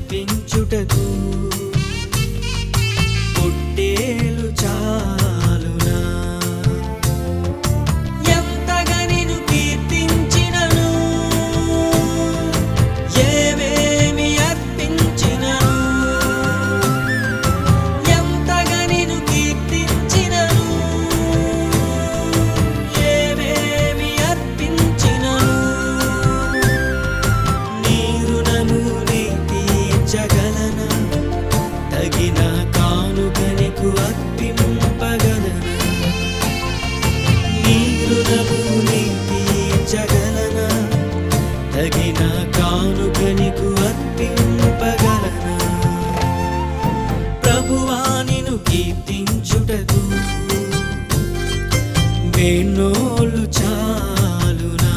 అర్పించుటకు పొట్టేలు చాలునా? ఎంతగా నిన్ను కీర్తించినను, ఏవేమి అర్పించినను, ఎంతగా నిన్ను కీర్తించినను, ఏవేమి అర్పించినను, నీ రుణము నీ తీర్చగలనా? తగిన కానుక నీకు అర్పింపగలనా? నీ రుణము నీ తీర్చగలనా? తగిన కానుక నీకు అర్పింపగలనా? ప్రభువా నిన్ను కీర్తించుటకు వేణోలు చాలునా?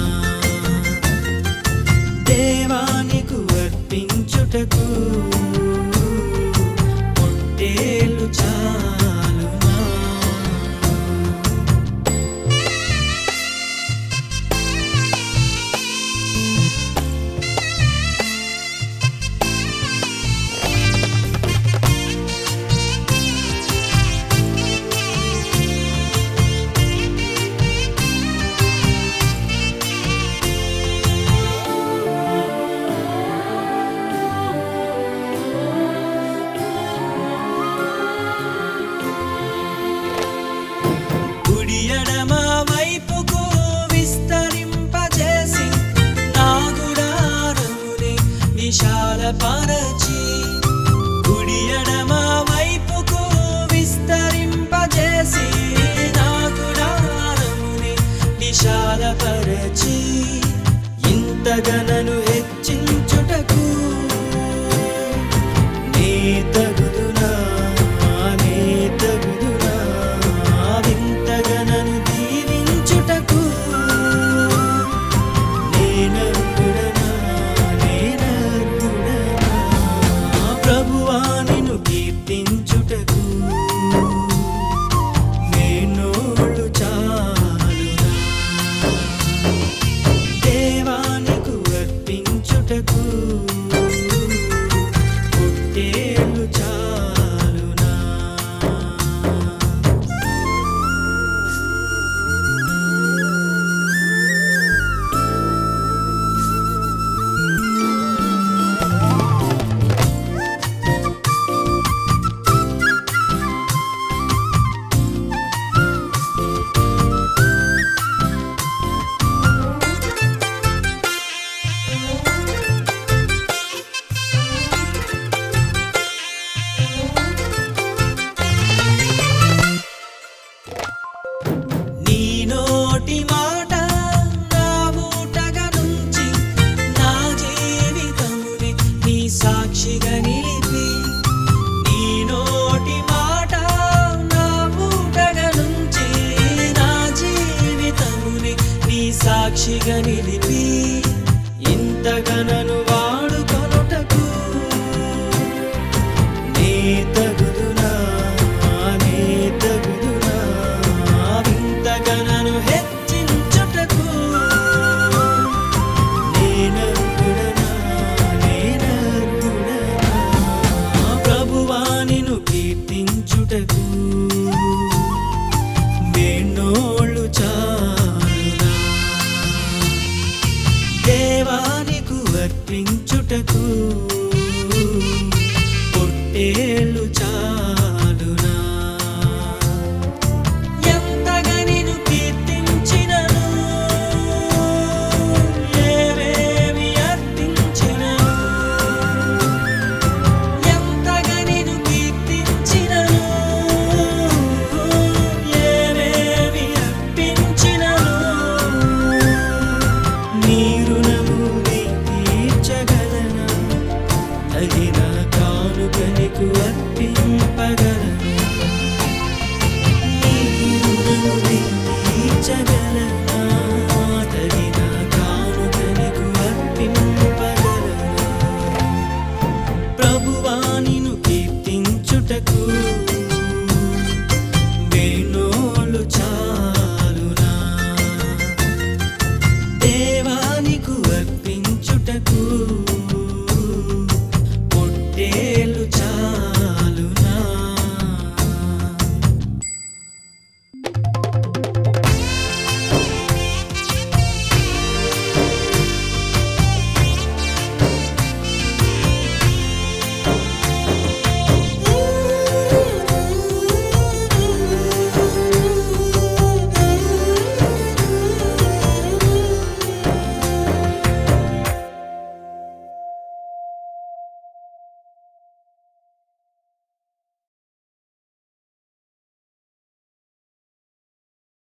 దేవా నీకు అర్పించుటకు పొట్టేలు చాలునా? కుడి ఎడమ వైపుకు విస్తరింపజేసి నా గుడారముని విశాలపరచి, కుడి ఎడమ వైపుకు విస్తరింపజేసి నా గుడారముని విశాలపరచి, ఇంతగా నన్ను హెచ్చించుటకు నీ తగుదునా? నీ తగుదునా? వింతగా నన్ను దీవించుటకు నేనర్హుడనా? నేనర్హుడనా? ప్రభువా నిన్ను కీర్తించుటకు వేణోళ్ళు చాలునా? దేవా నీకు అర్పించుటకు పొట్టేలు చాలునా? నీ నోటి మాట నా ఊటగా నుంచి నా జీవితముని నీ సాక్షిగా నిలిపి, నీ నోటి మాట నా ఊటగా నుంచి నా జీవితముని నీ సాక్షిగా నిలిపి, ఇంతగా నన్ను వాడుకొనుటకు నీ తగుదునా? నీ తగుదునా? వింతగా నన్ను హెచ్చించుటకు నేనర్హుడనా? నేనర్హుడనా? ప్రభువా నిన్ను కీర్తించుటకు వేణోళ్ళు చాలునా? దేవా నీకు అర్పించుటకు పొట్టేలు చాలునా? ఎంతగా నిన్ను కీర్తించినను, ఏవేమి అర్పించినను, ఎంతగా నిన్ను కీర్తించినను, ఏవేమి అర్పించినను, నీ రుణము నీ తీర్చగలనా? తగిన కానుక నీకు అర్పింపగలనా? నీ రుణము నీ తీర్చగలనా? తగిన కానుక నీకు అర్పింపగలనా? ప్రభువా నిన్ను కీర్తించుటకు